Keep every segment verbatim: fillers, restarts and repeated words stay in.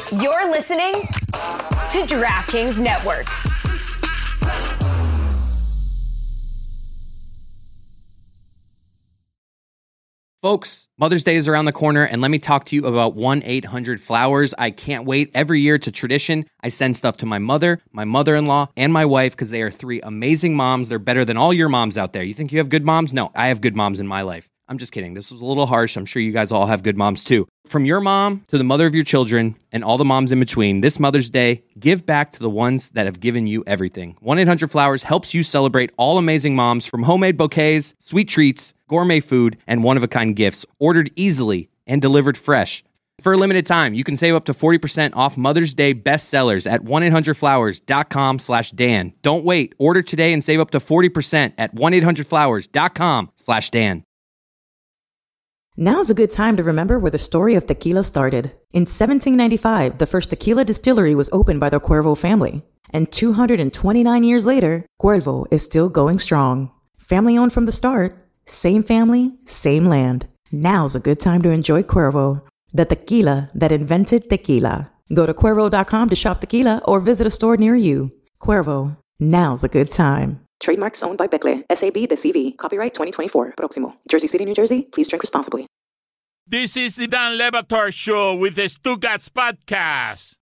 You're listening to DraftKings Network. Folks, Mother's Day is around the corner, and let me talk to you about one eight hundred flowers. I can't wait. Every year, it's a tradition. I send stuff to my mother, my mother-in-law, and my wife because they are three amazing moms. They're better than all your moms out there. You think you have good moms? No, I have good moms in my life. I'm just kidding. This was a little harsh. I'm sure you guys all have good moms too. From your mom to the mother of your children and all the moms in between, this Mother's Day, give back to the ones that have given you everything. one eight hundred flowers helps you celebrate all amazing moms, from homemade bouquets, sweet treats, gourmet food, and one-of-a-kind gifts, ordered easily and delivered fresh. For a limited time, you can save up to forty percent off Mother's Day bestsellers at one eight hundred flowers dot com slash Dan. Don't wait. Order today and save up to forty percent at one eight hundred flowers dot com slash Dan. Now's a good time to remember where the story of tequila started. In seventeen ninety-five, the first tequila distillery was opened by the Cuervo family. And two hundred twenty-nine years later, Cuervo is still going strong. Family owned from the start, same family, same land. Now's a good time to enjoy Cuervo, the tequila that invented tequila. Go to Cuervo dot com to shop tequila or visit a store near you. Cuervo, now's a good time. Trademarks owned by Becle, S A B de C V. Copyright twenty twenty-four. Proximo. Jersey City, New Jersey. Please drink responsibly. This is the Dan Le Batard Show with the Stugats Podcast.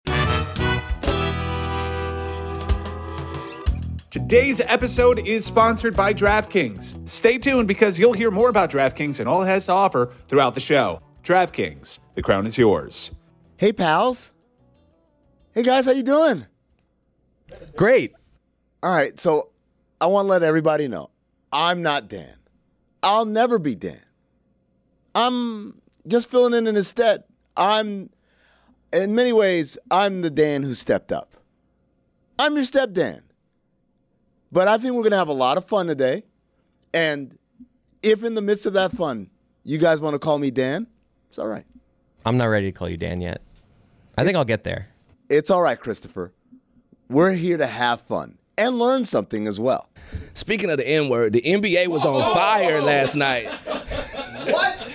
Today's episode is sponsored by DraftKings. Stay tuned because you'll hear more about DraftKings and all it has to offer throughout the show. DraftKings, the crown is yours. Hey, pals. Hey, guys, how you doing? Great. All right, so I want to let everybody know, I'm not Dan. I'll never be Dan. I'm just filling in in his stead. I'm, in many ways, I'm the Dan who stepped up. I'm your step Dan. But I think we're going to have a lot of fun today. And if in the midst of that fun, you guys want to call me Dan, it's all right. I'm not ready to call you Dan yet. I think I'll get there. It's all right, Christopher. We're here to have fun and learn something as well. Speaking of the N-word, the N B A was on fire last night. What?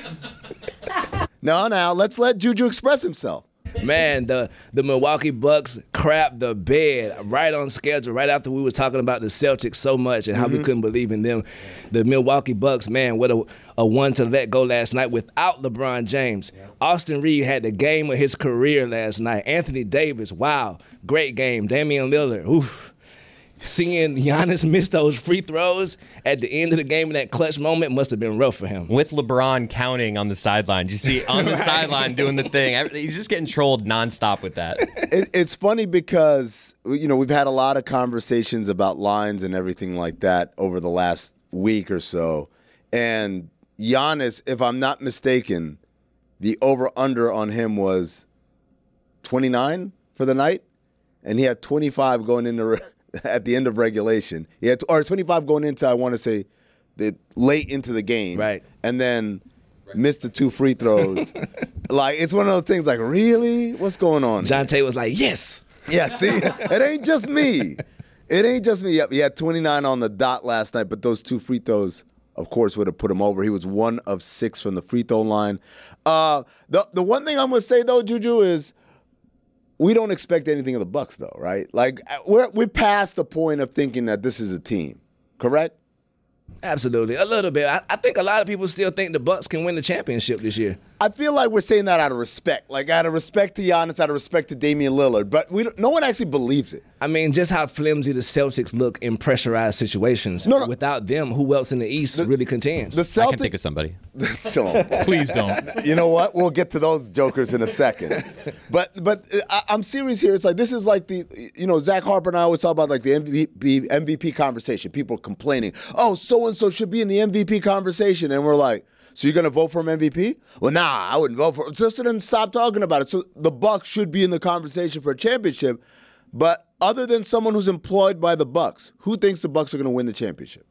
No, now, let's let Juju express himself. Man, the, the Milwaukee Bucks crapped the bed right on schedule, right after we were talking about the Celtics so much and how mm-hmm. we couldn't believe in them. The Milwaukee Bucks, man, what a, a one to let go last night without LeBron James. Yeah. Austin Reeves had the game of his career last night. Anthony Davis, wow, great game. Damian Lillard, oof. Seeing Giannis miss those free throws at the end of the game in that clutch moment must have been rough for him. With LeBron counting on the sideline. You see on the right. sideline doing the thing. He's just getting trolled nonstop with that. It, it's funny because, you know, we've had a lot of conversations about lines and everything like that over the last week or so. And Giannis, if I'm not mistaken, the over-under on him was twenty-nine for the night. And he had twenty-five going into at the end of regulation. He had, or twenty-five going into, I want to say, the late into the game. Right. And then right. missed the two free throws. Like, it's one of those things like, really? What's going on? John Tate was like, yes. Yeah, see? It ain't just me. It ain't just me. He had twenty-nine on the dot last night, but those two free throws, of course, would have put him over. He was one of six from the free throw line. Uh, the, the one thing I'm going to say, though, Juju, is we don't expect anything of the Bucks, though, right? Like, we're we're past the point of thinking that this is a team, correct? Absolutely, a little bit. I, I think a lot of people still think the Bucks can win the championship this year. I feel like we're saying that out of respect, like out of respect to Giannis, out of respect to Damian Lillard, but we don't, no one actually believes it. I mean, just how flimsy the Celtics look in pressurized situations. No, no. Without them, who else in the East the, really contends? The Celtics, I can think of somebody. So, please don't. You know what? We'll get to those jokers in a second. But but I, I'm serious here. It's like this is like the, you know, Zach Harper and I always talk about like the M V P, M V P conversation. People complaining, oh, so-and-so should be in the M V P conversation. And we're like, so you're going to vote for him M V P? Well, nah, I wouldn't vote for him. Just then stop talking about it. So the Bucks should be in the conversation for a championship. But other than someone who's employed by the Bucks, who thinks the Bucks are going to win the championship?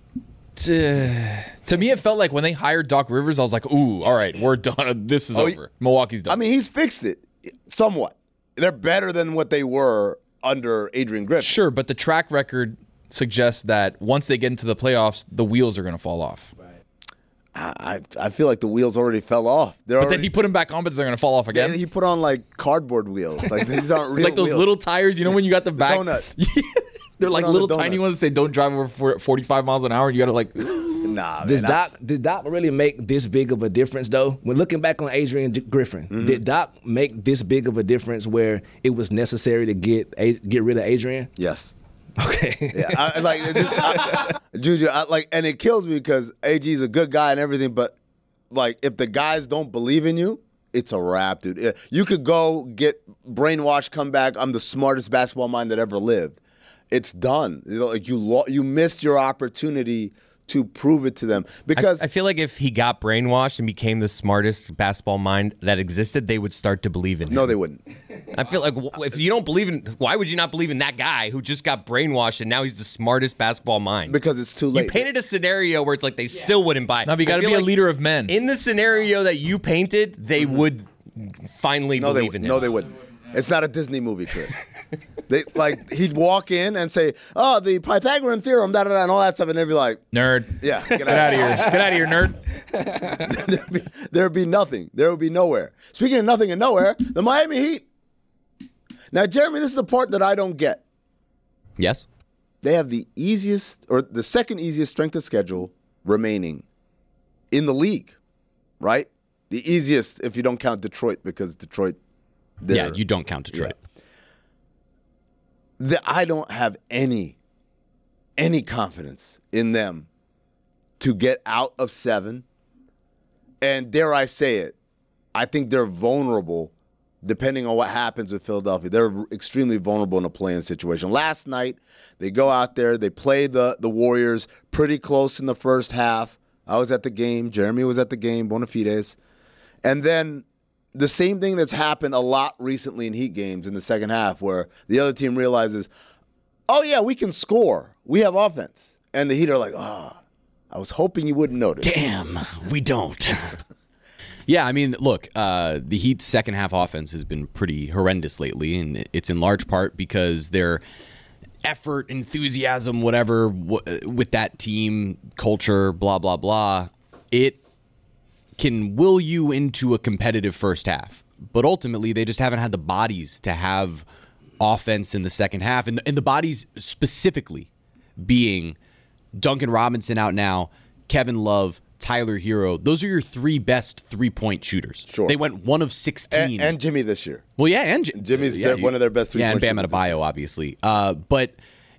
To me, it felt like when they hired Doc Rivers, I was like, ooh, all right, we're done. This is oh, over. Milwaukee's done. I mean, he's fixed it somewhat. They're better than what they were under Adrian Griffin. Sure, but the track record suggests that once they get into the playoffs, the wheels are going to fall off. Right. I I feel like the wheels already fell off. They're But already, then he put them back on, but they're gonna fall off again. He put on like cardboard wheels. Like these aren't real Like those wheels. little tires, you know, when you got the back. Donut. They're like on little the tiny donuts. ones that say don't drive over forty-five miles an hour. And you gotta like. Nah, Does man, I- Doc did Doc really make this big of a difference though? When looking back on Adrian G- Griffin, Mm-hmm. did Doc make this big of a difference where it was necessary to get a, get rid of Adrian? Yes. Okay. Yeah, I, like it just- I, Juju, I, like, and it kills me because A G's a good guy and everything, but like if the guys don't believe in you, it's a wrap, dude. You could go get brainwashed, come back. I'm the smartest basketball mind that ever lived. It's done. You know, like you, lo- you missed your opportunity to prove it to them because I, I feel like if he got brainwashed and became the smartest basketball mind that existed, they would start to believe in him. no, they wouldn't. I feel like w- if you don't believe in, why would you not believe in that guy who just got brainwashed and now he's the smartest basketball mind? Because it's too late. You painted a scenario where it's like they still wouldn't buy. No, but you I got to feel be a like leader of men. In the scenario that you painted, they would finally No, they believe in wouldn't. him. No, they wouldn't. It's not a Disney movie, Chris. they like he'd walk in and say, "Oh, the Pythagorean theorem, da da da," and all that stuff, and they'd be like, Nerd. "Yeah, get, Get out of here. Get out of here, nerd. there'd, be, there'd be nothing. There would be nowhere. Speaking of nothing and nowhere, the Miami Heat. Now, Jeremy, this is the part that I don't get. Yes. They have the easiest or the second easiest strength of schedule remaining in the league, right? The easiest if you don't count Detroit because Detroit. Yeah, you don't count Detroit. Yeah. The, I don't have any, any confidence in them to get out of seven. And dare I say it, I think they're vulnerable depending on what happens with Philadelphia. They're extremely vulnerable in a play-in situation. Last night, they go out there, they play the, the Warriors pretty close in the first half. I was at the game. Jeremy was at the game, bona fides. And then the same thing that's happened a lot recently in Heat games in the second half where the other team realizes, oh, yeah, we can score. We have offense. And the Heat are like, oh, I was hoping you wouldn't notice. Damn, we don't. Yeah, I mean, look, uh, the Heat's second half offense has been pretty horrendous lately, and it's in large part because their effort, enthusiasm, whatever, w- with that team, culture, blah, blah, blah, it can will you into a competitive first half. But ultimately, they just haven't had the bodies to have offense in the second half. And, and the bodies specifically being Duncan Robinson out now, Kevin Love, Tyler Hero. Those are your three best three-point shooters. Sure. They went one of sixteen. And, and Jimmy this year. Well, yeah, and J- Jimmy's yeah, the- one of their best Yeah, and three-point Bam shooters. Adebayo, obviously. Uh, but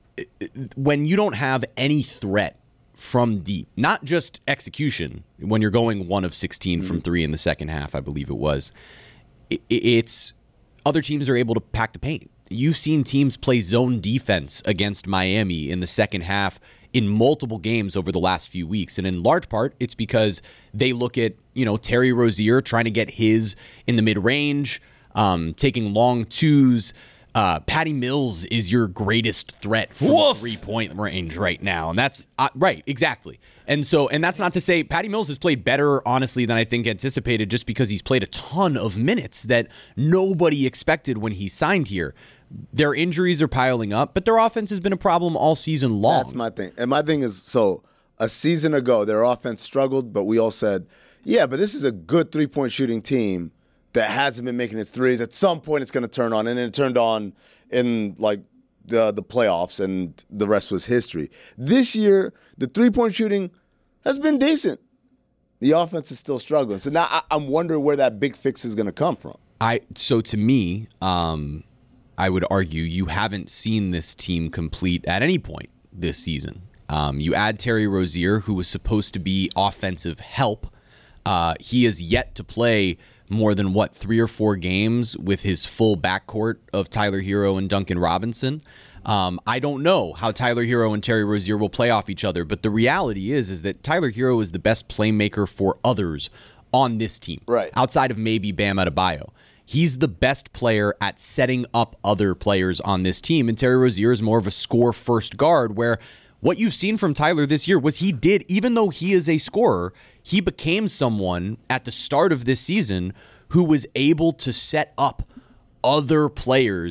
when you don't have any threat from deep, not just execution, when you're going one of sixteen mm-hmm. from three in the second half, I believe it was, it, it's other teams are able to pack the paint. You've seen teams play zone defense against Miami in the second half in multiple games over the last few weeks. And in large part, it's because they look at, you know, Terry Rozier trying to get his in the mid-range, um, taking long twos. Uh, Patty Mills is your greatest threat from Woof. three-point range right now. And that's uh, right, exactly. And so, and that's not to say Patty Mills has played better, honestly, than I think anticipated, just because he's played a ton of minutes that nobody expected when he signed here. Their injuries are piling up, but their offense has been a problem all season long. That's my thing. And my thing is, so a season ago, their offense struggled, but we all said, yeah, but this is a good three-point shooting team that hasn't been making its threes. At some point, it's going to turn on, and then it turned on in, like, the the playoffs, and the rest was history. This year, the three-point shooting has been decent. The offense is still struggling. So now I, I'm wondering where that big fix is going to come from. I So to me, um, I would argue you haven't seen this team complete at any point this season. Um, you add Terry Rozier, who was supposed to be offensive help. Uh, he has yet to play more than, what, three or four games with his full backcourt of Tyler Hero and Duncan Robinson. Um, I don't know how Tyler Hero and Terry Rozier will play off each other, but the reality is, is that Tyler Hero is the best playmaker for others on this team, right? Outside of maybe Bam Adebayo. He's the best player at setting up other players on this team, and Terry Rozier is more of a score-first guard, where what you've seen from Tyler this year was he did, even though he is a scorer, he became someone at the start of this season who was able to set up other players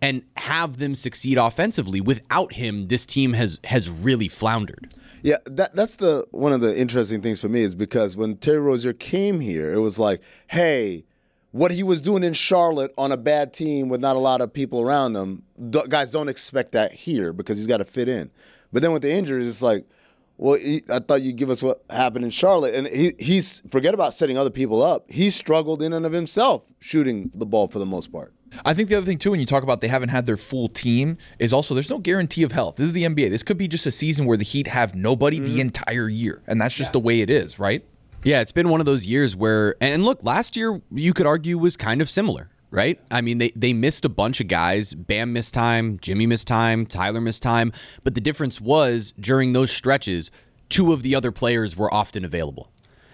and have them succeed offensively. Without him, this team has has really floundered. Yeah, that that's the one of the interesting things for me is because when Terry Rozier came here, it was like, hey, what he was doing in Charlotte on a bad team with not a lot of people around him, th- guys don't expect that here because he's got to fit in. But then with the injuries, it's like, well, he, I thought you'd give us what happened in Charlotte. And he, he's, forget about setting other people up. He struggled in and of himself shooting the ball for the most part. I think the other thing, too, when you talk about they haven't had their full team, is also there's no guarantee of health. This is the N B A. This could be just a season where the Heat have nobody mm-hmm. the entire year, and that's just yeah. the way it is, right? Yeah, it's been one of those years where, and look, last year you could argue was kind of similar, right? I mean, they, they missed a bunch of guys. Bam missed time, Jimmy missed time, Tyler missed time, but the difference was during those stretches, two of the other players were often available.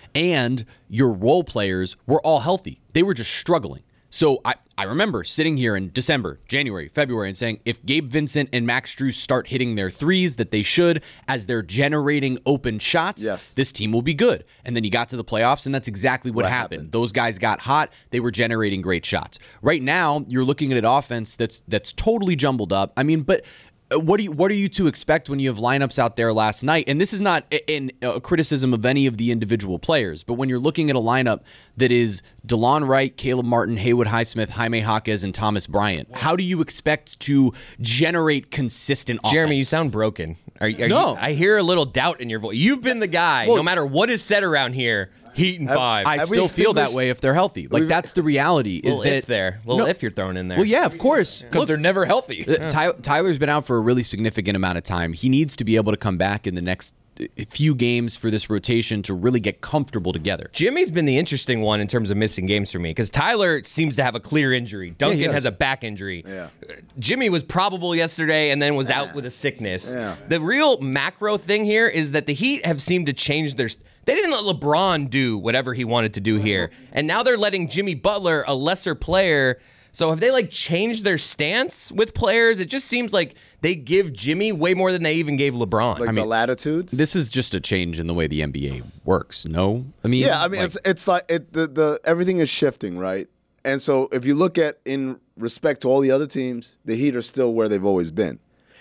And your role players were all healthy. They were just struggling. So I, I remember sitting here in December, January, February, and saying if Gabe Vincent and Max Strus start hitting their threes that they should as they're generating open shots, yes. this team will be good. And then you got to the playoffs, and that's exactly what, what happened. happened. Those guys got hot. They were generating great shots. Right now, you're looking at an offense that's that's totally jumbled up. I mean, but what do you what are you to expect when you have lineups out there last night? And this is not in a criticism of any of the individual players, but when you're looking at a lineup that is DeLon Wright, Caleb Martin, Haywood Highsmith, Jaime Jaquez, and Thomas Bryant, how do you expect to generate consistent offense? Jeremy, you sound broken. Are, are no. You, I hear a little doubt in your voice. You've been the guy, well, no matter what is said around here, Heat and five. I, I still feel that way if they're healthy. Like, that's the reality. Is little that if there. Little no, if you're throwing in there. Well, yeah, of course. Because they're never healthy. Uh, Ty, Tyler's been out for a really significant amount of time. He needs to be able to come back in the next few games for this rotation to really get comfortable together. Jimmy's been the interesting one in terms of missing games for me because Tyler seems to have a clear injury. Duncan yeah, has a back injury. Yeah. Jimmy was probable yesterday and then was yeah. out with a sickness. Yeah. The real macro thing here is that the Heat have seemed to change their... They didn't let LeBron do whatever he wanted to do here. And now they're letting Jimmy Butler, a lesser player... So have they like changed their stance with players? It just seems like they give Jimmy way more than they even gave LeBron. Like I mean, the latitudes? This is just a change in the way the N B A works, no? I mean, yeah, I mean, like, it's it's like it, the the everything is shifting, right? And so if you look at in respect to all the other teams, the Heat are still where they've always been.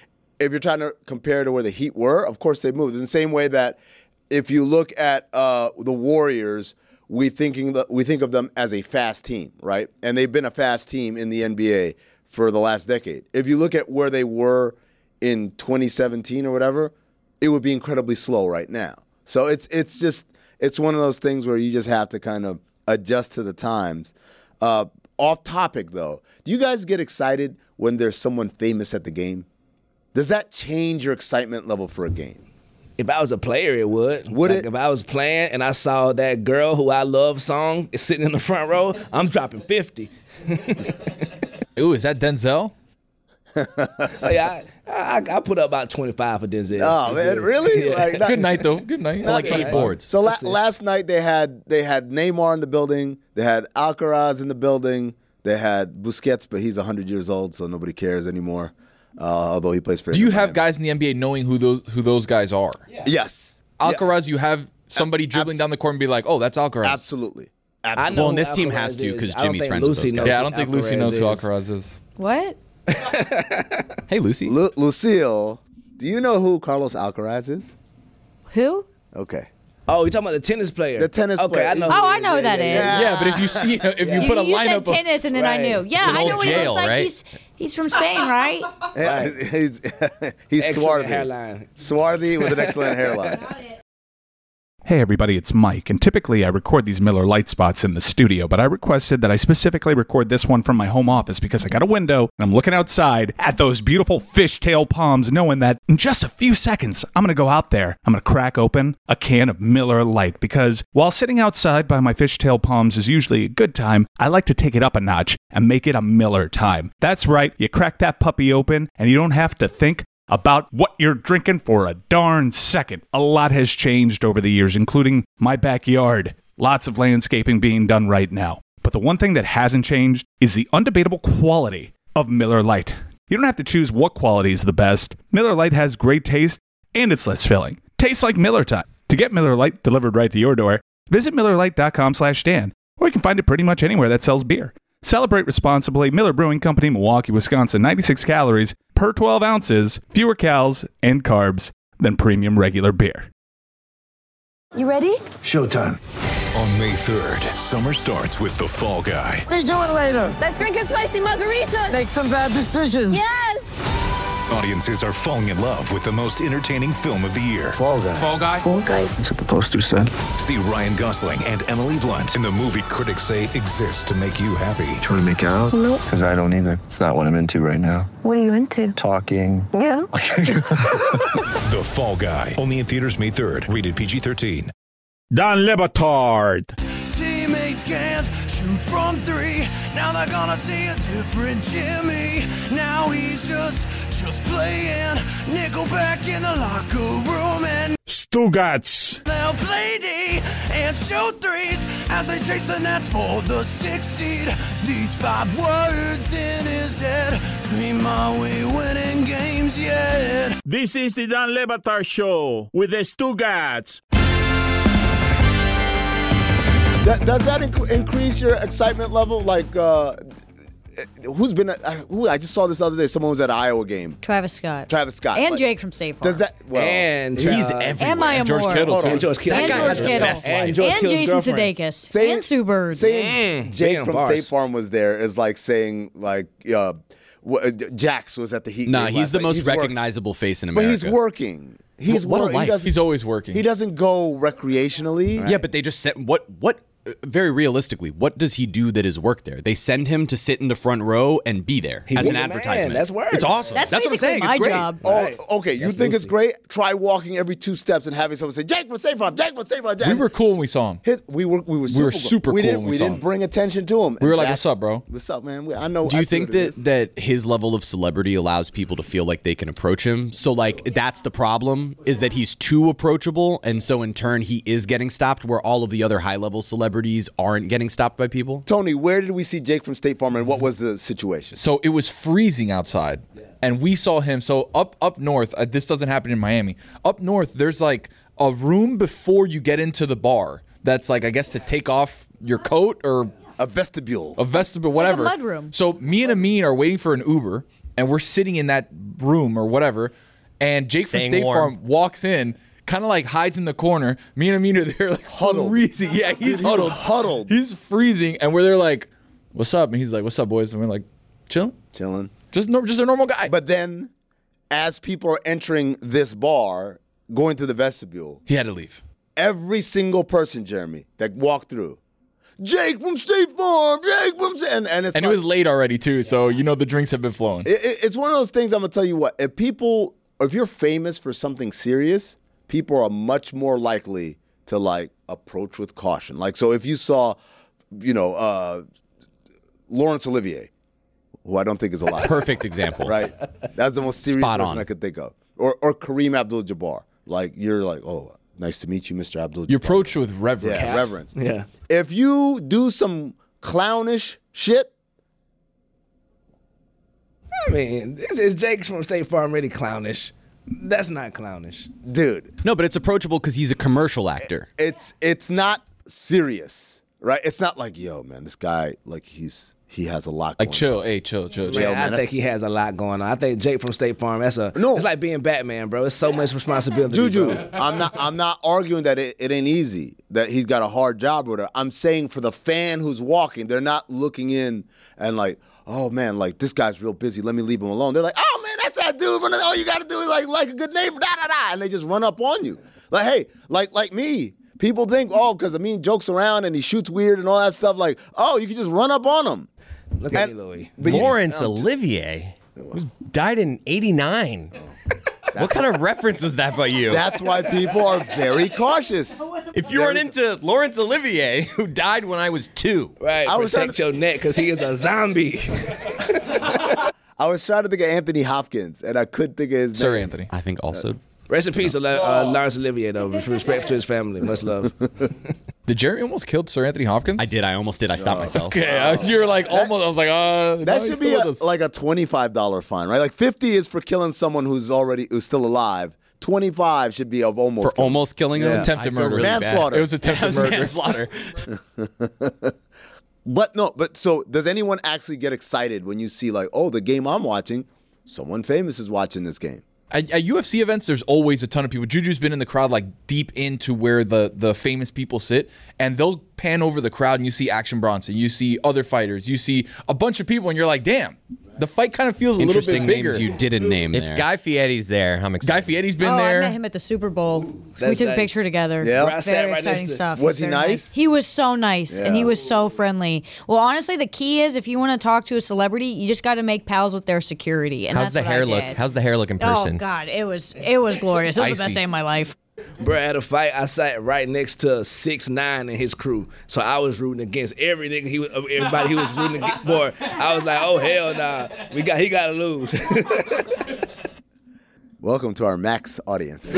If you're trying to compare to where the Heat were, of course they moved. In the same way that if you look at uh, the Warriors. We thinking that we think of them as a fast team, right? And they've been a fast team in the N B A for the last decade. If you look at where they were in twenty seventeen or whatever, it would be incredibly slow right now. So it's it's just it's one of those things where you just have to kind of adjust to the times. Uh, off topic though, do you guys get excited when there's someone famous at the game? Does that change your excitement level for a game? If I was a player, it would. Would like it? If I was playing and I saw that girl who I love song is sitting in the front row, I'm dropping fifty. Ooh, is that Denzel? Oh, yeah, I, I, I put up about twenty-five for Denzel. Oh man, really? Yeah. Like, not, Good night though. Good night. like eight right. boards. So la- last night they had they had Neymar in the building. They had Alcaraz in the building. They had Busquets, but he's one hundred years old, so nobody cares anymore. Uh, although he plays for. Do you have guys in the N B A knowing who those who those guys are? Yeah. Yes. Alcaraz, yeah. You have somebody dribbling Abs- down the court and be like, "Oh, that's Alcaraz." Absolutely. Absolutely. I know well, and this team has to because Jimmy's friends Lucy with those guys. Yeah, I don't think Alcaraz Lucy knows is. who Alcaraz is. What? Hey, Lucy. Lu- Lucille, do you know who Carlos Alcaraz is? Who? Okay. Oh, you're talking about the tennis player? The tennis okay, player. I know. Oh, I know who that is. Yeah. Yeah, but if you see, if you, you put a you lineup said tennis, of, and then right. I knew. Yeah, an I know old what he jail, looks like. right? He's he's from Spain, right? Yeah, he's he's Excellent swarthy. hairline. Swarthy with an excellent hairline. Hey everybody, it's Mike, and typically I record these Miller Lite spots in the studio, but I requested that I specifically record this one from my home office because I got a window and I'm looking outside at those beautiful fishtail palms, knowing that in just a few seconds I'm going to go out there, I'm going to crack open a can of Miller Lite, because while sitting outside by my fishtail palms is usually a good time, I like to take it up a notch and make it a Miller time. That's right, you crack that puppy open and you don't have to think about what you're drinking for a darn second. A lot has changed over the years, including my backyard. Lots of landscaping being done right now. But the one thing that hasn't changed is the undebatable quality of Miller Lite. You don't have to choose what quality is the best. Miller Lite has great taste, and it's less filling. Tastes like Miller time. To get Miller Lite delivered right to your door, visit Miller Lite dot com slash Dan, or you can find it pretty much anywhere that sells beer. Celebrate responsibly. Miller Brewing Company, Milwaukee, Wisconsin. ninety-six calories per twelve ounces, fewer calories and carbs than premium regular beer. You ready? Showtime. On May third, summer starts with The Fall Guy. Let's do it later. Let's drink a spicy margarita. Make some bad decisions. Yes. Audiences are falling in love with the most entertaining film of the year. Fall Guy. Fall Guy. Fall Guy. That's what the poster said. See Ryan Gosling and Emily Blunt in the movie critics say exists to make you happy. Trying to make it out? Nope. Because I don't either. It's not what I'm into right now. What are you into? Talking. Yeah. The Fall Guy. Only in theaters May third. Rated P G thirteen. Dan Le Batard. Teammates can't shoot from three. Now they're gonna see a different Jimmy. Now he's just, just playing Nickelback in the locker room. And Stugats. they'll play D and shoot threes as they chase the Nets for the sixth seed. These five words in his head scream, are we winning games yet? This is the Dan Le Batard Show with the Stugats. That, does that inc- increase your excitement level? Like, uh, who's been? Uh, who I just saw this other day. Someone was at an Iowa game. Travis Scott. Travis Scott And like, Jake from State Farm. Does that? Well, And he's uh, everywhere. And Maya George Moore. Kittle, too. And George Kittle. And That guy George has the Kittle. best life. And, George Kittle's Jason girlfriend. Sudeikis. Saying- and Sue Bird. Saying Mm. Jake Damn, from bars. State Farm was there is like saying like uh, w- Jax was at the Heat. Nah, game he's last the night. most He's work- recognizable face in But America. he's working. He's What a wor- he life. doesn't- He's always working. He doesn't go recreationally. Yeah, but they just said what what uh, very realistically, what does he do that is work there? They send him to sit in the front row and be there He as be an the man. advertisement. That's work. It's awesome. That's, what I'm basically saying. my It's great. job. Oh, Right. okay. You That's think it's Lucy. great? Try walking every two steps and having someone say, "Jake from State Farm, Jake from State Farm." Jake. We were cool when we saw him. His, we were we were super, were cool. super we cool Didn't, when we we saw didn't him. bring attention to him. We were And like, that's- "What's up, bro?" What's up, man? We, I know. Do I you see think what it that is. that his level of celebrity allows people to feel like they can approach him? So like that's the problem, is that he's too approachable, and so in turn he is getting stopped where all of the other high level celebrities aren't getting stopped by people? Tony, where did we see Jake from State Farm, and what was the situation? So it was freezing outside, and we saw him. So up up north, uh, this doesn't happen in Miami. Up north, there's like a room before you get into the bar. That's like, I guess, to take off your coat or A vestibule. a vestibule, whatever. Like a mudroom. So me and Amin are waiting for an Uber, and we're sitting in that room or whatever. And Jake Staying from State warm. Farm walks in, kind of like hides in the corner. Me and Amin are there like Huddled. freezing. Yeah, he's Dude, he was huddled. huddled. He's freezing, and we're there like, "What's up?" And he's like, "What's up, boys?" And we're like, "Chilling." Chilling. Just no, just a normal guy. But then, as people are entering this bar, going through the vestibule, he had to leave. every single person, Jeremy, that walked through, Jake from State Farm, Jake from State, and, and it's And like, it was late already too, so you know the drinks have been flowing. It, it- it's one of those things. I'm gonna tell you what. If people, if you're famous for something serious, people are much more likely to like approach with caution. Like, so if you saw, you know, uh, Laurence Olivier, who I don't think is alive. Perfect example. Right? That's the most serious Spot person on. I could think of. Or or Kareem Abdul-Jabbar. Like, you're like, oh, nice to meet you, Mister Abdul-Jabbar. You approach with reverence. Yeah, reverence. Yeah. If you do some clownish shit, I mean, is, is Jake from State Farm really clownish? That's not clownish. dude, No, but it's approachable because he's a commercial actor. it's it's not serious, right? It's not like, yo, man, this guy, like, he's he has a lot Like going chill, on. hey, chill, chill, Man, chill. man, I that's- think he has a lot going on. I think Jake from State Farm, that's a No. it's like being Batman, bro. It's so much responsibility. Juju, bro. I'm not I'm not arguing that it, it ain't easy, that he's got a hard job or whatever. I'm saying for the fan who's walking, they're not looking in and like, oh man, like this guy's real busy. Let me leave him alone. They're like, oh man, that's that dude. But all you got to do is like like a good neighbor, da da da, and they just run up on you. Like, hey, like like me. People think, oh, because I mean, jokes around and he shoots weird and all that stuff. Like, oh, you can just run up on him. Look at And- me, Louis. but you- Lawrence I'm just- Olivier who died in eighty-nine. What kind of reference was that by you? That's why people are very cautious. If you weren't into Lawrence Olivier, who died when I was two. Right, I was protect your neck because he is a zombie. I was trying to think of Anthony Hopkins, and I couldn't think of his Sir name. Anthony. I think also. Rest in peace, uh, uh, Lawrence Olivier, though. With respect to his family. Much love. Did Jerry almost kill Sir Anthony Hopkins? I did. I almost did. I stopped myself. Okay, uh, you're like almost. I was like, uh. That no, he's should be still a, with us. like a twenty-five dollars fine, right? Like fifty is for killing someone who's already who's still alive. twenty-five should be of almost For killing. almost killing him? Yeah. attempted I feel murder. really bad. Manslaughter. It was attempted That was murder. manslaughter. But no, but so does anyone actually get excited when you see like, oh, the game I'm watching, someone famous is watching this game? At, at U F C events, there's always a ton of people. Juju's been in the crowd, like deep into where the, the famous people sit, and they'll pan over the crowd, and you see Action Bronson, you see other fighters, you see a bunch of people, and you're like, damn, the fight kind of feels a little bit Interesting bigger. names you didn't name If there. Guy Fieri's there, I'm excited. Guy Fieri's been oh, there. I met him at the Super Bowl. we That's took a nice. picture together. Yeah. Where I sat Very right exciting next to- stuff. Was he Very nice? He was so nice, and he Yeah. was so friendly. Well, honestly, the key is if you want to talk to a celebrity, you just got to make pals with their security. And How's that's the what hair I look? did. How's the hair look in person? Oh God, it was it was glorious. It was the best Icy. day of my life. Bro, at a fight, I sat right next to six nine and his crew. So I was rooting against every nigga he was, everybody he was rooting against for. I was like, oh hell nah. We got he gotta lose. Welcome to our Max audience.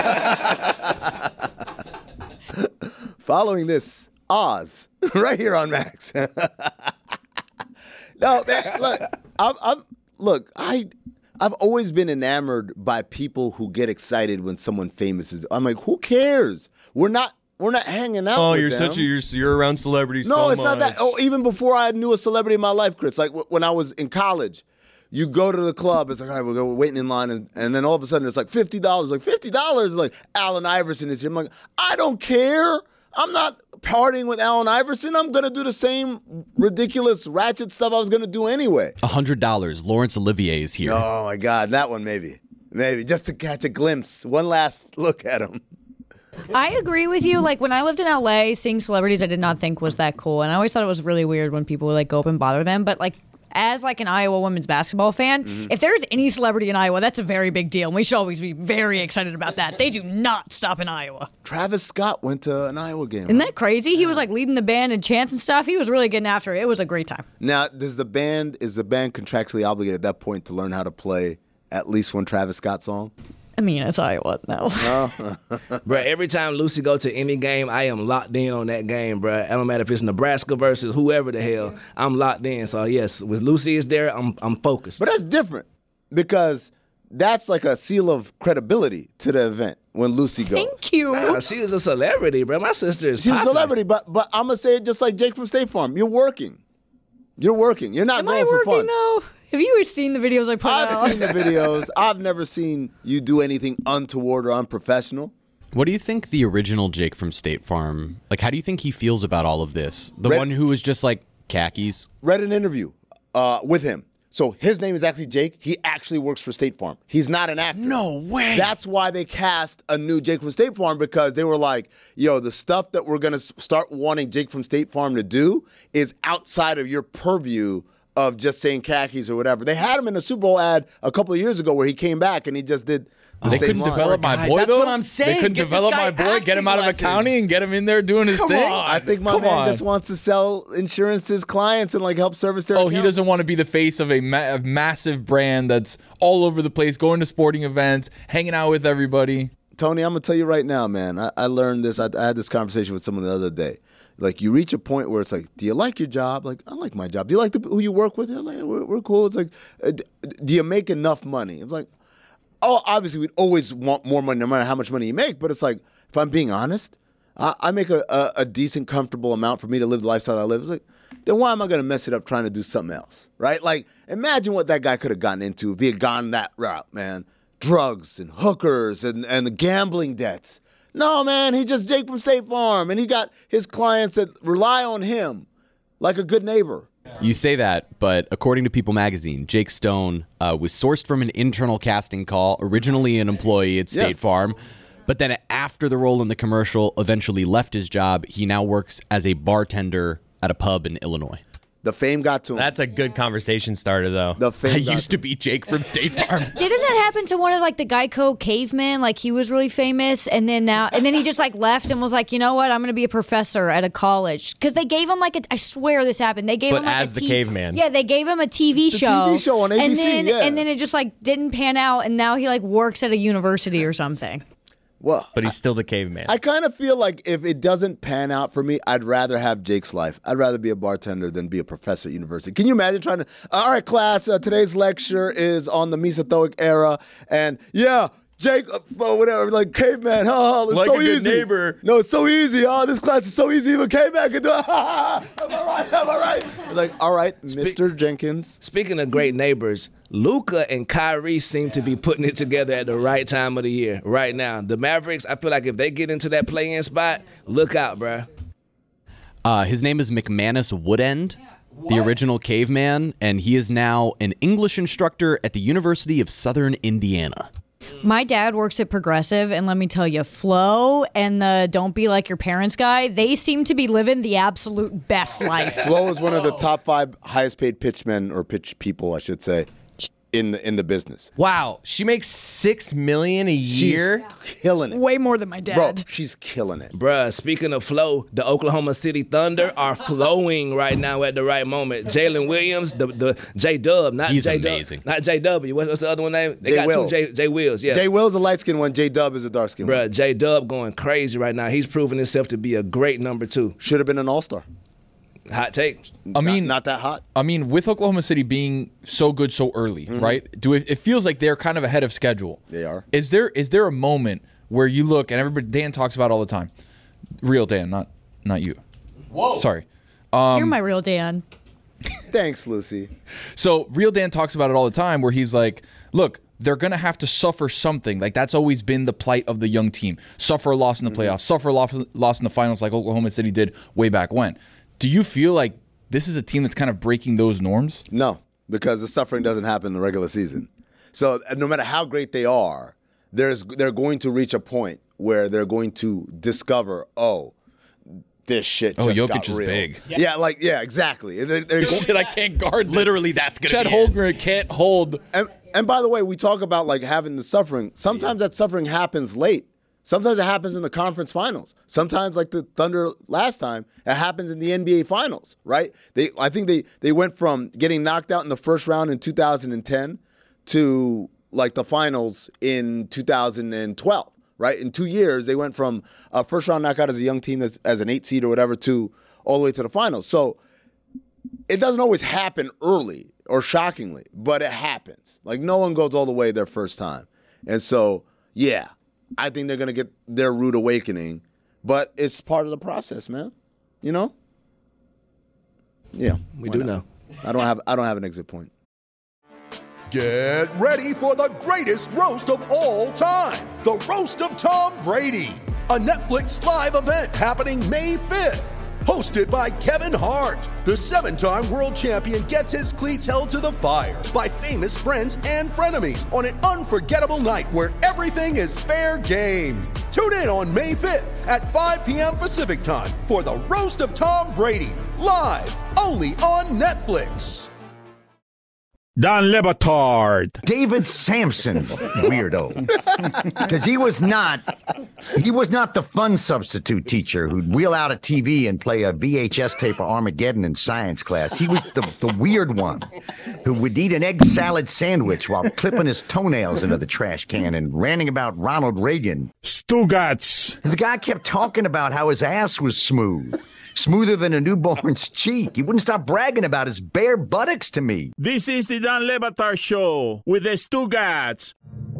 Following this, Oz, right here on Max. No, man, look, I'm, I'm look, I I've always been enamored by people who get excited when someone famous is. I'm like, who cares? We're not we're not hanging out. Oh, with you're them. such a you're, you're around celebrities. No, so it's not much. that. Oh, even before I knew a celebrity in my life, Chris, like w- when I was in college, you go to the club, it's like, all right, we're, we're waiting in line, and, and then all of a sudden it's like fifty dollars. Like fifty dollars, like Allen Iverson is here. I'm like, I don't care. I'm not partying with Allen Iverson. I'm going to do the same ridiculous ratchet stuff I was going to do anyway. one hundred dollars. Laurence Olivier is here. Oh, my God. That one, maybe. Maybe. Just to catch a glimpse. One last look at him. I agree with you. Like when I lived in L A, seeing celebrities I did not think was that cool, and I always thought it was really weird when people would like go up and bother them. But like as like an Iowa women's basketball fan, Mm-hmm. if there's any celebrity in Iowa, that's a very big deal. And we should always be very excited about that. They do not stop in Iowa. Travis Scott went to an Iowa game. Isn't that crazy? He was like leading the band and chants and stuff. He was really getting after it. It was a great time. Now, does the band, is the band contractually obligated at that point to learn how to play at least one Travis Scott song? I mean, it's Iowa, no. Bro, every time Lucy go to any game, I am locked in on that game, bro. It don't matter if it's Nebraska versus whoever the hell, I'm locked in. So yes, with Lucy is there, I'm I'm focused. But that's different because that's like a seal of credibility to the event when Lucy goes. Thank you. Nah, she was a celebrity, bro. My sister is She's a popular. celebrity, but but I'm gonna say it just like Jake from State Farm. You're working. You're working. You're not Am going I for working fun. though? Have you seen the videos I put out? I've seen the videos. I've never seen you do anything untoward or unprofessional. What do you think the original Jake from State Farm, like how do you think he feels about all of this? The Red- one who was just like khakis? Read an interview uh, with him. So his name is actually Jake. He actually works for State Farm. He's not an actor. No way. That's why they cast a new Jake from State Farm, because they were like, yo, the stuff that we're going to start wanting Jake from State Farm to do is outside of your purview of just saying khakis or whatever. They had him in a Super Bowl ad a couple of years ago where he came back and he just did the They same couldn't line. develop my God, boy, that's though? what I'm saying. They couldn't Get this develop guy my boy, get him out of acting accounting lessons. and get him in there doing his Come thing. on. I think my Come man on. just wants to sell insurance to his clients and like help service their Oh, he accounts. doesn't want to be the face of a, ma- a massive brand that's all over the place, going to sporting events, hanging out with everybody. Tony, I'm gonna tell you right now, man. I, I learned this. I, I had this conversation with someone the other day. Like, you reach a point where it's like, do you like your job? Like, I like my job. Do you like the, who you work with? They're like, we're, we're cool. It's like, uh, d- do you make enough money? It's like, oh, obviously we'd always want more money, no matter how much money you make. But it's like, if I'm being honest, I, I make a, a, a decent, comfortable amount for me to live the lifestyle I live. It's like, then why am I gonna mess it up trying to do something else, right? Like, imagine what that guy could have gotten into if he had gone that route, man. Drugs and hookers and, and the gambling debts. No, man, he's just Jake from State Farm, and he got his clients that rely on him like a good neighbor. You say that, but according to People Magazine, Jake Stone uh, was sourced from an internal casting call, originally an employee at State Yes. Farm, but then after the role in the commercial eventually left his job, he now works as a bartender at a pub in Illinois. The fame got to him. That's a good conversation starter, though. The fame I got used to be Jake from State Farm. Didn't that happen to one of like the Geico cavemen? Like he was really famous, and then now, and then he just like left and was like, you know what? I'm going to be a professor at a college because they gave him like a. I swear this happened. They gave But him like as a the T- caveman. Yeah, they gave him a T V The show. T V show on A B C, and then, yeah. And then it just like didn't pan out, and now he like works at a university or something. Well, But he's still the caveman. I kind of feel like if it doesn't pan out for me, I'd rather have Jake's life. I'd rather be a bartender than be a professor at university. Can you imagine trying to, all right, class, uh, today's lecture is on the Mesozoic era. And yeah, Jake, uh, whatever, like caveman, ha ha, it's Like so a good easy. neighbor. No, it's so easy. Oh, this class is so easy. Even caveman can do it. Ha ha ha. Am I right? Am I right? Like, all right, Mister Jenkins. Speaking of great neighbors, Luka and Kyrie seem to be putting it together at the right time of the year, right now. The Mavericks, I feel like if they get into that play-in spot, look out, bruh. Uh, his name is McManus Woodend, the original caveman, and he is now an English instructor at the University of Southern Indiana. My dad works at Progressive, and let me tell you, Flo and the Don't Be Like Your Parents guy, they seem to be living the absolute best life. Flo is one of the top five highest paid pitchmen, or pitch people, I should say, in the in the business. Wow, she makes six million a year. She's killing it. Way more than my dad. Bro, she's killing it. Bruh, speaking of flow, the Oklahoma City Thunder are flowing right now at the right moment. Jalen Williams, the the J Dub, not He's J amazing. Dub, not J W. What's, what's the other one name? They J got Will. two J J Wills. Yeah, J Will's a light skinned one. J Dub is a dark skinned one. Bruh, J Dub going crazy right now. He's proven himself to be a great number two. Should have been an all star. Hot take. I mean, not, not that hot. I mean, with Oklahoma City being so good so early, Mm-hmm. right? Do it, it feels like they're kind of ahead of schedule. They are. Is there is there a moment where you look and everybody Dan talks about it all the time? Real Dan, not not you. Whoa. Sorry. Um, You're my real Dan. Thanks, Lucy. So Real Dan talks about it all the time where he's like, look, they're going to have to suffer something. Like, that's always been the plight of the young team. Suffer a loss in the playoffs, suffer a loss, loss in the finals like Oklahoma City did way back when. Do you feel like this is a team that's kind of breaking those norms? No, because the suffering doesn't happen in the regular season. So no matter how great they are, there's they're going to reach a point where they're going to discover, oh, this shit Oh, just Jokic got is real. big. Yeah, yeah like, yeah, exactly. They're, they're This shit I can't guard. Literally, that's going to Chet be it. Holmgren can't hold. And, and by the way, we talk about like having the suffering. Sometimes that suffering happens late. Sometimes it happens in the conference finals. Sometimes, like the Thunder last time, it happens in the N B A finals, right? They, I think they they went from getting knocked out in the first round in two thousand ten to like the finals in two thousand twelve, right? In two years, they went from a first round knockout as a young team as, as an eight seed or whatever to all the way to the finals. So it doesn't always happen early or shockingly, but it happens. Like no one goes all the way their first time. And so, yeah. I think they're going to get their rude awakening, but it's part of the process, man. You know? Yeah. We do know. I don't have I don't have an exit point. Get ready for the greatest roast of all time. The Roast of Tom Brady. A Netflix live event happening May fifth. Hosted by Kevin Hart, the seven-time world champion gets his cleats held to the fire by famous friends and frenemies on an unforgettable night where everything is fair game. Tune in on May fifth at five p.m. Pacific time for the Roast of Tom Brady, live only on Netflix. Don Le Batard. David Sampson, weirdo, because he was not he was not the fun substitute teacher who'd wheel out a T V and play a V H S tape of Armageddon in science class. He was the, the weird one who would eat an egg salad sandwich while clipping his toenails into the trash can and ranting about Ronald Reagan. Stugats. And the guy kept talking about how his ass was smooth. Smoother than a newborn's cheek. He wouldn't stop bragging about his bare buttocks to me. This is the Don Le Batard Show with the Stugats.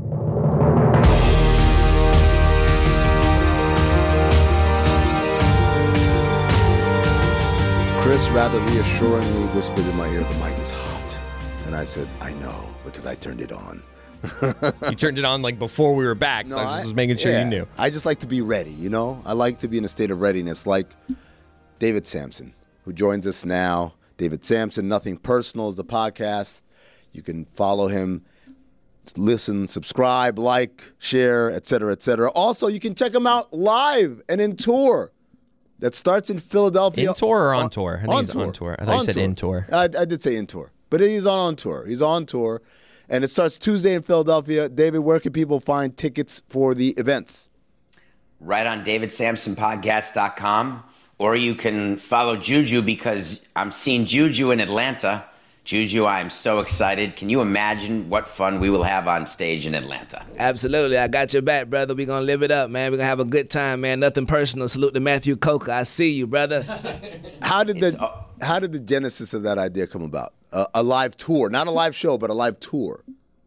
Chris rather reassuringly whispered in my ear, the mic is hot. And I said, I know, because I turned it on. You turned it on like before we were back, so No, I just I- was making sure yeah. you knew. I just like to be ready, you know? I like to be in a state of readiness, like David Sampson, who joins us now. David Sampson, Nothing Personal is the podcast. You can follow him, listen, subscribe, like, share, et cetera, et cetera. Also, you can check him out live and in tour. That starts in Philadelphia. In tour or on tour? I think he's on tour. I thought you said in tour. I, I did say in tour, but he's on, on tour. He's on tour, and it starts Tuesday in Philadelphia. David, where can people find tickets for the events? Right on david sampson podcast dot com, or you can follow Juju because I'm seeing Juju in Atlanta. Juju, I'm so excited. Can you imagine what fun we will have on stage in Atlanta? Absolutely. I got your back, brother. We're going to live it up, man. We're going to have a good time, man. Nothing personal. Salute to Matthew Coca. I see you, brother. How did the how did the genesis of that idea come about? A, a live tour, not a live show, but a live tour.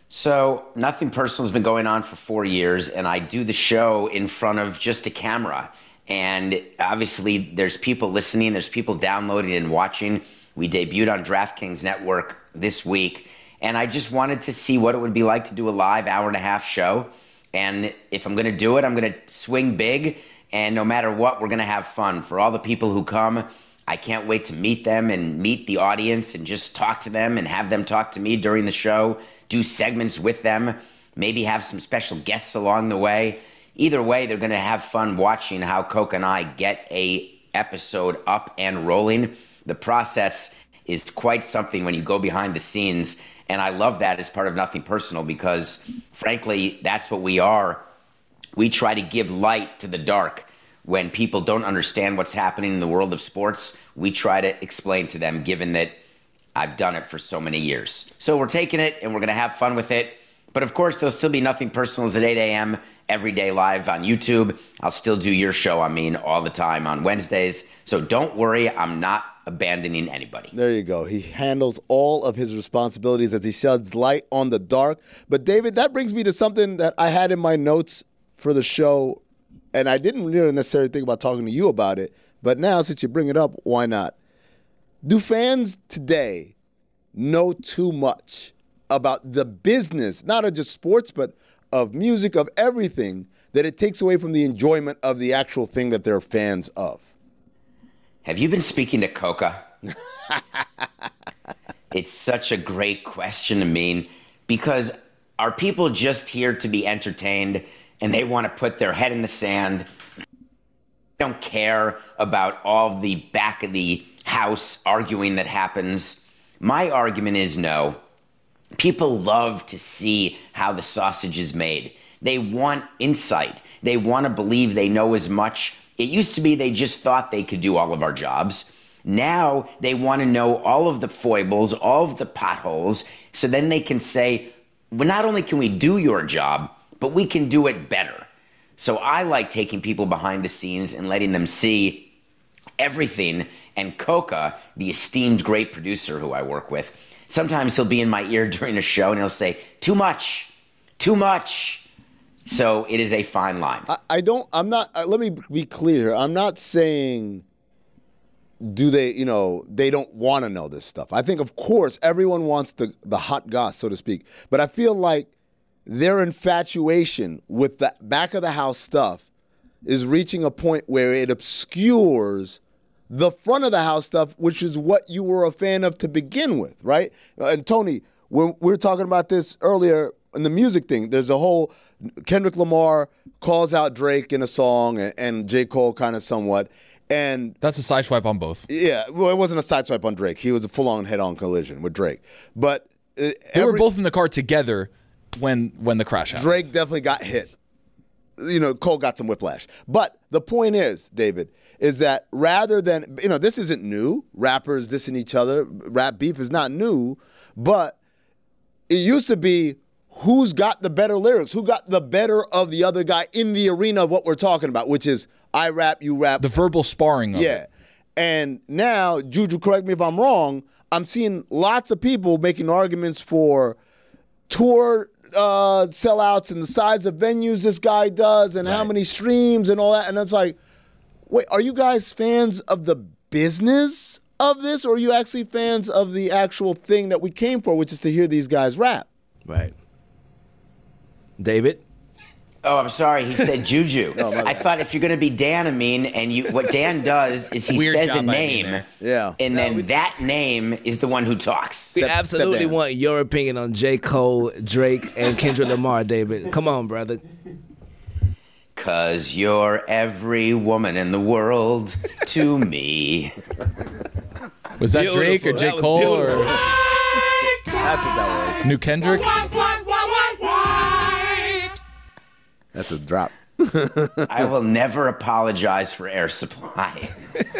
So Nothing Personal has been going on for four years, and I do the show in front of just a camera. And obviously, there's people listening, there's people downloading and watching. We debuted on DraftKings Network this week, and I just wanted to see what it would be like to do a live hour and a half show. And if I'm going to do it, I'm going to swing big, and no matter what, we're going to have fun. For all the people who come, I can't wait to meet them and meet the audience and just talk to them and have them talk to me during the show, do segments with them, maybe have some special guests along the way. Either way, they're going to have fun watching how Coke and I get a episode up and rolling. The process is quite something when you go behind the scenes, and I love that as part of Nothing Personal because, frankly, that's what we are. We try to give light to the dark. When people don't understand what's happening in the world of sports, we try to explain to them, given that I've done it for so many years. So we're taking it, and we're going to have fun with it. But, of course, there'll still be Nothing Personals at eight a.m. every day live on YouTube. I'll still do your show, I mean, all the time on Wednesdays. So don't worry, I'm not abandoning anybody. There you go. He handles all of his responsibilities as he sheds light on the dark. But, David, that brings me to something that I had in my notes for the show, and I didn't really necessarily think about talking to you about it. But now, since you bring it up, why not? Do fans today know too much about the business, not of just sports, but of music, of everything, that it takes away from the enjoyment of the actual thing that they're fans of? Have you been speaking to Coca? It's such a great question to me, because are people just here to be entertained and they want to put their head in the sand? They don't care about all the back of the house arguing that happens. My argument is no. People love to see how the sausage is made. They want insight. They want to believe they know as much. It used to be they just thought they could do all of our jobs. Now they want to know all of the foibles, all of the potholes, so then they can say, well, not only can we do your job, but we can do it better. So I like taking people behind the scenes and letting them see everything. And Coca, the esteemed great producer who I work with, sometimes he'll be in my ear during a show and he'll say, too much, too much. So it is a fine line. I, I don't, I'm not, uh, let me be clear here. I'm not saying, do they, you know, they don't want to know this stuff. I think, of course, everyone wants the, the hot goss, so to speak. But I feel like their infatuation with the back of the house stuff is reaching a point where it obscures the front of the house stuff, which is what you were a fan of to begin with, right? And Tony, when we were talking about this earlier in the music thing, there's a whole Kendrick Lamar calls out Drake in a song, and, and J. Cole kind of somewhat. And that's a sideswipe on both. Yeah, well, it wasn't a sideswipe on Drake. He was a full-on head-on collision with Drake. But uh, they every, were both in the car together when when the crash happened. Drake definitely got hit. You know, Cole got some whiplash. But the point is, David, is that rather than, you know, this isn't new. Rappers dissing each other. Rap beef is not new. But it used to be who's got the better lyrics, who got the better of the other guy in the arena of what we're talking about, which is I rap, you rap. The verbal sparring of yeah. it. And now, Juju, correct me if I'm wrong, I'm seeing lots of people making arguments for tour uh, sellouts and the size of venues this guy does and right. how many streams and all that. And it's like, wait, are you guys fans of the business of this, or are you actually fans of the actual thing that we came for, which is to hear these guys rap? Right. David? Oh, I'm sorry. He said Juju. no, I thought if you're going to be Dan Amin, and you, what Dan does is he Weird says a job, name, yeah, and no, then we, that name is the one who talks. We step, absolutely step want your opinion on J. Cole, Drake, and Kendrick Lamar, David. Come on, brother. Cause you're every woman in the world to me. Was that Beautiful. Drake or J. That Cole or That's what that was. New Kendrick? That's a drop. I will never apologize for Air Supply.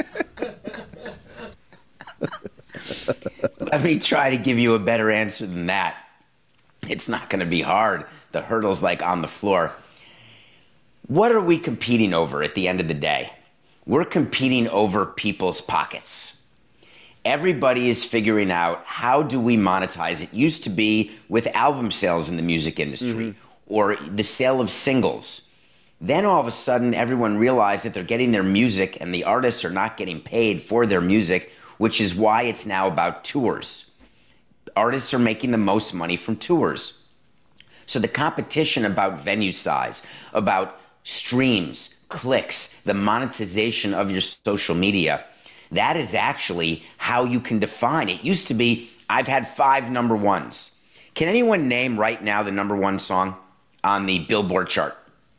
Let me try to give you a better answer than that. It's not going to be hard. The hurdle's like on the floor. What are we competing over at the end of the day? We're competing over people's pockets. everybody is figuring out, how do we monetize? It used to be with album sales in the music industry or the sale of singles. Then all of a sudden, everyone realized that they're getting their music and the artists are not getting paid for their music, which is why it's now about tours. Artists are making the most money from tours. So the competition about venue size, about streams, clicks, the monetization of your social media, that is actually how you can define. It used to be, I've had five number ones. Can anyone name right now the number one song on the Billboard chart?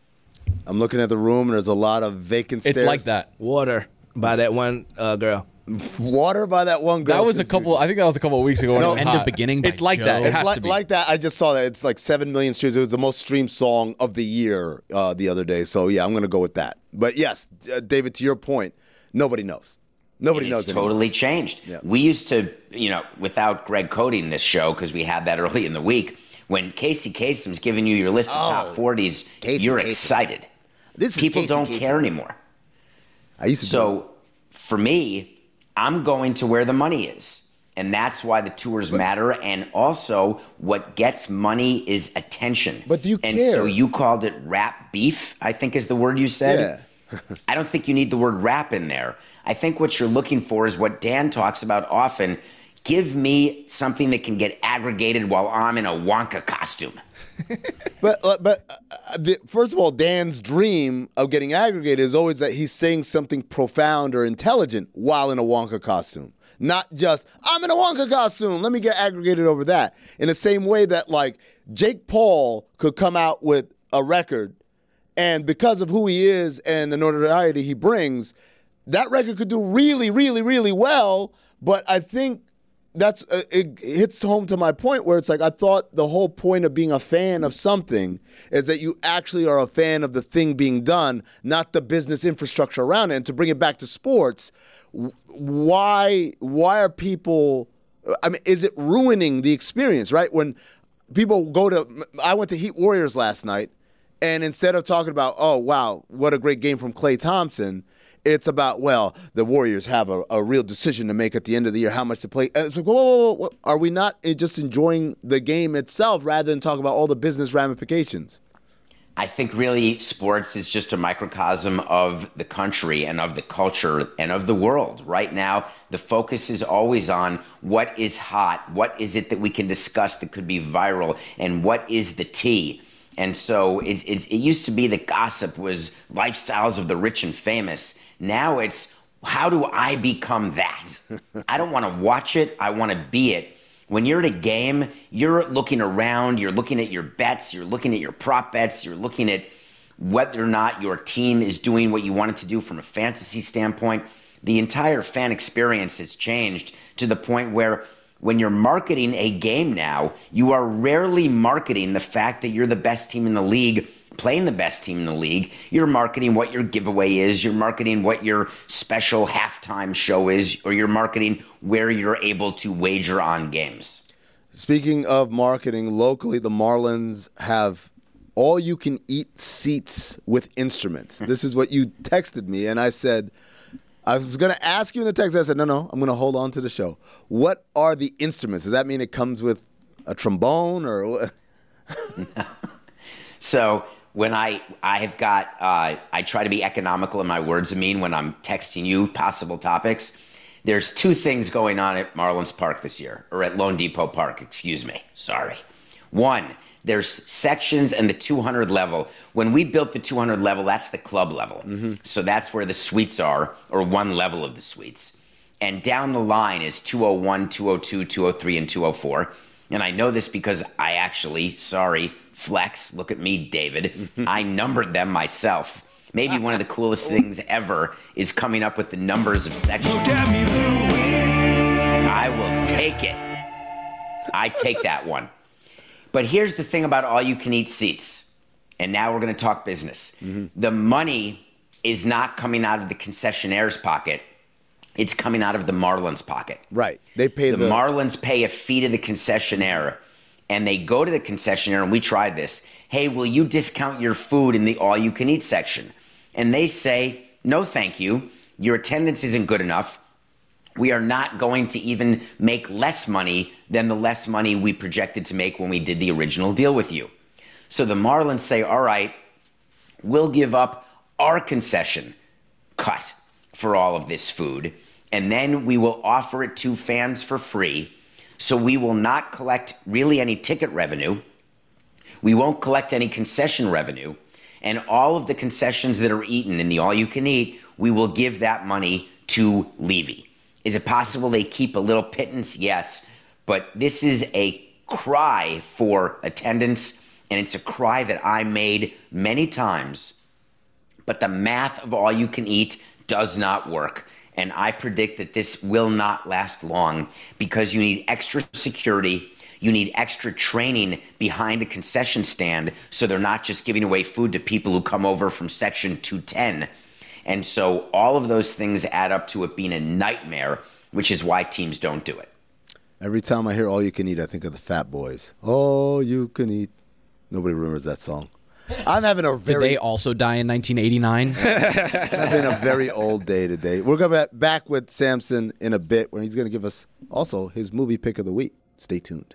I'm looking at the room, and there's a lot of vacant It's stares. like that. Water by that one uh, girl. Water by that one girl. That was a couple. I think that was a couple of weeks ago. when No, it was End hot. of Beginning by It's like that. It It's has like, to be. like that. I just saw that. It's like seven million streams. It was the most streamed song of the year uh, the other day. So, yeah, I'm going to go with that. But, yes, uh, David, to your point, nobody knows. Nobody It's knows anymore. totally changed. Yeah. We used to, you know, without Greg coding this show, because we had that early in the week, when Casey Kasem's giving you your list of Oh, top forties, Casey you're Kasem. excited. This is People Casey don't Kasem. care anymore. I used to So for me, I'm going to where the money is. And that's why the tours matter. And also, what gets money is attention. But do you and care? so you called it rap beef, I think is the word you said. Yeah. I don't think you need the word rap in there. I think what you're looking for is what Dan talks about often. Give me something that can get aggregated while I'm in a Wonka costume. But uh, but uh, the, first of all, Dan's dream of getting aggregated is always that he's saying something profound or intelligent while in a Wonka costume. Not just, I'm in a Wonka costume, let me get aggregated over that. In the same way that, like, Jake Paul could come out with a record, and because of who he is and the notoriety he brings, that record could do really, really, really well. But I think that's uh, it hits home to my point where it's like, I thought the whole point of being a fan of something is that you actually are a fan of the thing being done, not the business infrastructure around it. And to bring it back to sports, why why are people, I mean, is it ruining the experience, right? When people go to, I went to Heat Warriors last night, and instead of talking about, oh, wow, what a great game from Klay Thompson, it's about, well, the Warriors have a, a real decision to make at the end of the year, how much to play. And it's like, whoa, whoa, whoa, whoa, are we not just enjoying the game itself rather than talk about all the business ramifications? I think really sports is just a microcosm of the country and of the culture and of the world. Right now, the focus is always on what is hot, what is it that we can discuss that could be viral, and what is the tea. And so it's, it's, it used to be that gossip was lifestyles of the rich and famous. Now it's, how do I become that? I don't want to watch it. I want to be it. When you're at a game, you're looking around, you're looking at your bets, you're looking at your prop bets, you're looking at whether or not your team is doing what you want it to do from a fantasy standpoint. The entire fan experience has changed to the point where when you're marketing a game now, you are rarely marketing the fact that you're the best team in the league, playing the best team in the league. You're marketing what your giveaway is. You're marketing what your special halftime show is, or you're marketing where you're able to wager on games. Speaking of marketing, locally, the Marlins have all-you-can-eat seats with instruments. This is what you texted me, and I said, I was going to ask you in the text. I said, no, no, I'm going to hold on to the show. What are the instruments? Does that mean it comes with a trombone or what? So when I I have got, uh, I try to be economical in my words, Amin, when I'm texting you possible topics. There's two things going on at Marlins Park this year, or at Lone Depot Park, excuse me. Sorry. One, there's sections in the two hundred level. When we built the two hundred level, that's the club level. Mm-hmm. So that's where the suites are, or one level of the suites. And down the line is two oh one, two oh two, two oh three, and two oh four. And I know this because I actually, sorry, flex, look at me, David. I numbered them myself. Maybe one of the coolest things ever is coming up with the numbers of sections. I will take it. I take that one. But here's the thing about all-you-can-eat seats, and now we're going to talk business. Mm-hmm. The money is not coming out of the concessionaire's pocket. It's coming out of the Marlins' pocket. Right. They pay the... the... Marlins pay a fee to the concessionaire, and they go to the concessionaire, and we tried this. Hey, will you discount your food in the all-you-can-eat section? And they say, no, thank you. Your attendance isn't good enough. We are not going to even make less money than the less money we projected to make when we did the original deal with you. So the Marlins say, all right, we'll give up our concession cut for all of this food, and then we will offer it to fans for free. So we will not collect really any ticket revenue. We won't collect any concession revenue. And all of the concessions that are eaten in the all-you-can-eat, we will give that money to Levy. Is it possible they keep a little pittance? Yes. But this is a cry for attendance, and it's a cry that I made many times. But the math of all-you-can-eat does not work. And I predict that this will not last long because you need extra security. You need extra training behind the concession stand so they're not just giving away food to people who come over from Section two ten. And so all of those things add up to it being a nightmare, which is why teams don't do it. Every time I hear All You Can Eat, I think of the Fat Boys. All you can eat. Nobody remembers that song. I'm having a very... Did they also die in nineteen eighty-nine? I'm having a very old day today. We're going to be back with Samson in a bit where he's going to give us also his movie pick of the week. Stay tuned.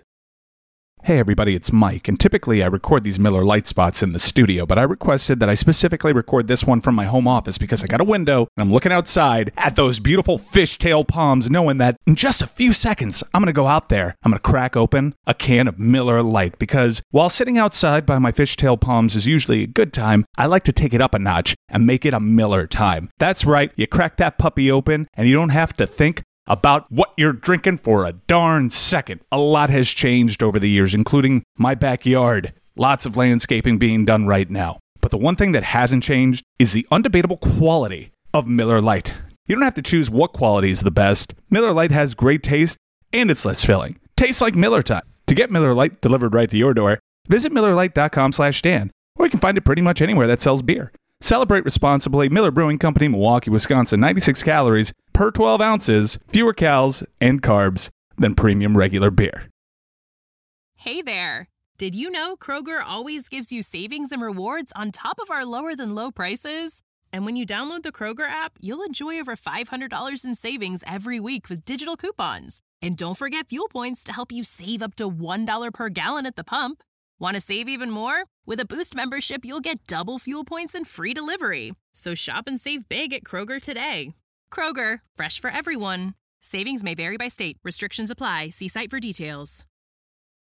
Hey everybody, it's Mike, and typically I record these Miller Lite spots in the studio, but I requested that I specifically record this one from my home office because I got a window and I'm looking outside at those beautiful fishtail palms, knowing that in just a few seconds I'm going to go out there, I'm going to crack open a can of Miller Lite, because while sitting outside by my fishtail palms is usually a good time, I like to take it up a notch and make it a Miller time. That's right, you crack that puppy open and you don't have to think about what you're drinking for a darn second. A lot has changed over the years, including my backyard. Lots of landscaping being done right now. But the one thing that hasn't changed is the undebatable quality of Miller Lite. You don't have to choose what quality is the best. Miller Lite has great taste, and it's less filling. Tastes like Miller time. To get Miller Lite delivered right to your door, visit Miller Lite dot com slash Dan, or you can find it pretty much anywhere that sells beer. Celebrate responsibly. Miller Brewing Company, Milwaukee, Wisconsin. ninety-six calories per twelve ounces, fewer calories and carbs than premium regular beer. Hey there. Did you know Kroger always gives you savings and rewards on top of our lower than low prices? And when you download the Kroger app, you'll enjoy over five hundred dollars in savings every week with digital coupons. And don't forget fuel points to help you save up to one dollar per gallon at the pump. Want to save even more? With a Boost membership, you'll get double fuel points and free delivery. So shop and save big at Kroger today. Kroger, fresh for everyone. Savings may vary by state. Restrictions apply. See site for details.